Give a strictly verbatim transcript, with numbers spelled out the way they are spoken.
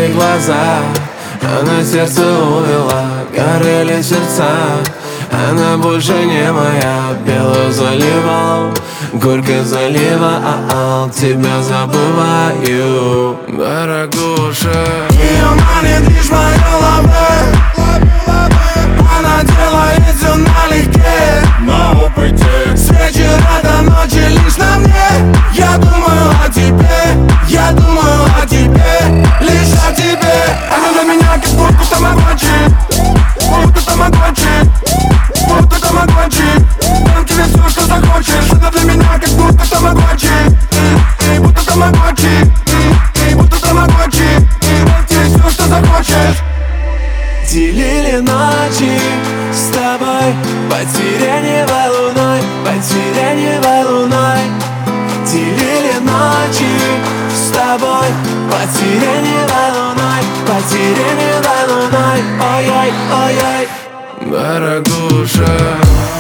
твои глаза, она сердце увела, горели сердца. Она больше не моя, белую заливал, горько залива, а -а, тебя забываю, дорогуша. Ее манит лишь моя лаве, она делает все налегке, на опыте. С вечера до ночи лишь на мне. Я думаю о тебе, я думаю о тебе, лишь о тебе. Она для меня как будто тамагочи, будто тамагочи, будто тамагочи. Дам тебе все, что захочешь. Она для меня как будто тамагочи, будто тамагочи, будто тамагочи. Дам тебе все, что захочешь. Делили ночи с тобой под сиреневой луной, под сиреневой луной. Делили ночи с тобой под сиреневой луной, под сиреневой луной. Ой-ой, ой-ой, дорогуша.